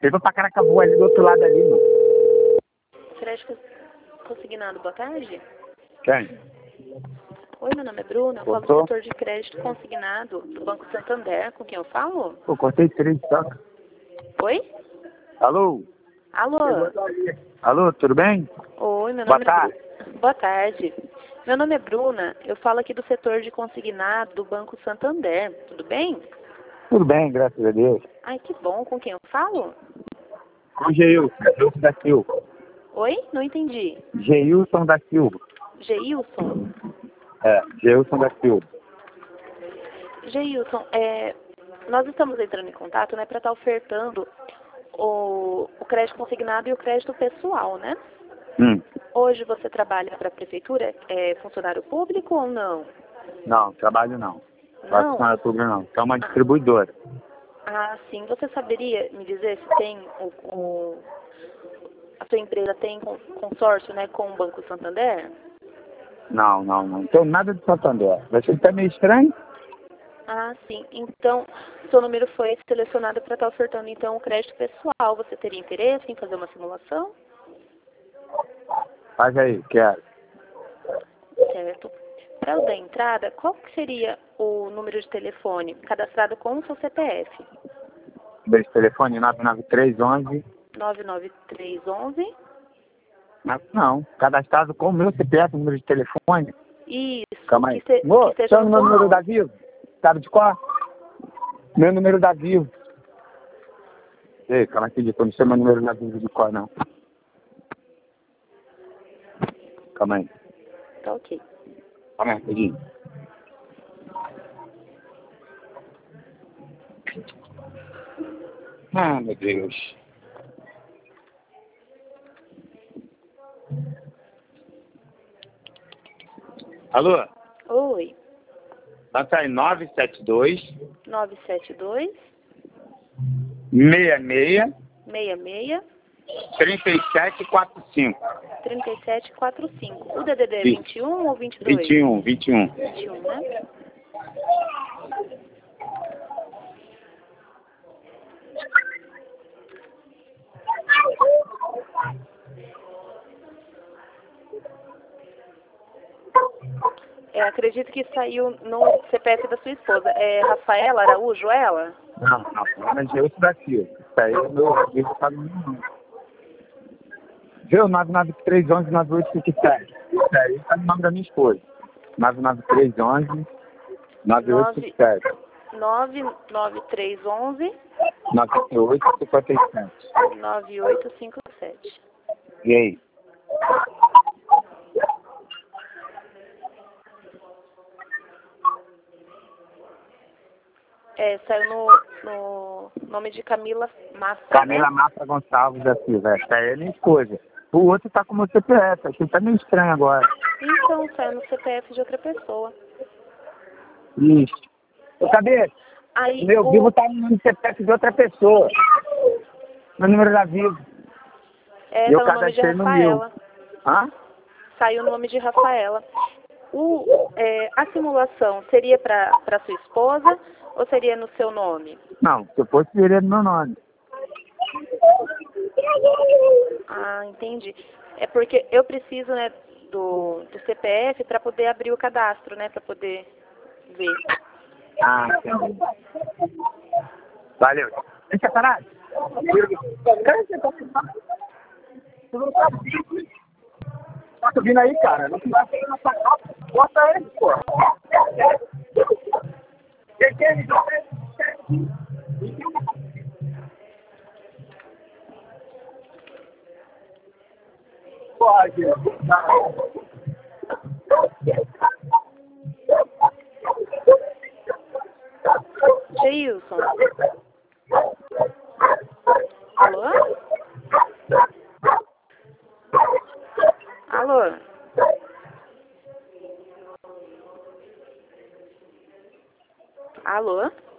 Teve pra Caracabu ali do outro lado ali, mano. Crédito consignado, boa tarde. Quem? Oi, meu nome é Bruna, eu falo do setor de crédito consignado do Banco Santander. Com quem eu falo? Pô, cortei 3, toca. Oi? Alô? Alô? Alô, tudo bem? Oi, meu Boa nome tarde. Boa tarde. Meu nome é Bruna, eu falo aqui do setor de consignado do Banco Santander. Tudo bem? Tudo bem, graças a Deus. Ai, que bom. Com quem eu falo? Com o Geilson da Silva. Oi? Não entendi. Geilson da Silva. Geilson? Geilson da Silva. Geilson, nós estamos entrando em contato, né, para estar ofertando o crédito consignado e o crédito pessoal, né? Hoje você trabalha para a prefeitura, é funcionário público ou não? Não, trabalho não. Não? Funcionário público não. É uma distribuidora. Ah, sim. Você saberia me dizer se tem a sua empresa tem consórcio, né, com o Banco Santander? Não. Não tenho nada de Santander. Vai ser até meio estranho? Ah, sim. Então, seu número foi selecionado para estar ofertando, então, o crédito pessoal. Você teria interesse em fazer uma simulação? Faz aí, quero. Certo. Para eu dar entrada, qual que seria o número de telefone cadastrado com o seu CPF? Número de telefone 99311. 99311. Não, cadastrado com o meu CPF, número de telefone. Isso. Calma aí. Que esteja Chama o no meu seu número nome. da Vivo. Sabe de qual? Meu número da Vivo. Ei, calma aqui, eu não sei meu número da Vivo de qual, não. Calma aí. Tá ok. Calma aí, rapidinho. Ah, meu Deus. Alô? Oi. Bota aí 972 972 66 66 3745. 3745. O DDD é Isso. 21 ou 22? 21. 21, né? Acredito que saiu no CPF da sua esposa. É Rafaela Araújo, ela? Não, mas é outro daqui. Isso aí é o meu livro, tá no meu nome. Vê o 99311-9857. Isso aí tá no nome da minha esposa. 99311-9857. 99311 9857. 9857. E aí? Saiu no nome de Camila Massa, Camila né? Massa Gonçalves da Silva. Essa aí é minha esposa. O outro tá com o meu CPF. Achei que tá meio estranho agora. Então, saiu no CPF de outra pessoa. Isso. Ô, cadê? Aí, O meu Vivo tá no CPF de outra pessoa. Meu número da Vivo. Eu tá no nome de cadastrei no meu. Rafaela. Hã? Saiu no nome de Rafaela. A simulação seria para sua esposa ou seria no seu nome? Não, se eu fosse, seria no meu nome. Ah, entendi. É porque eu preciso, né, do CPF para poder abrir o cadastro, né, para poder ver. Ah, entendi. Valeu. Deixa parar. Cara, você tá Tá subindo aí, cara? Não vai sair na sua casa. Bota ele, pô. Pode. Geilson. Alô? Alô? Alô?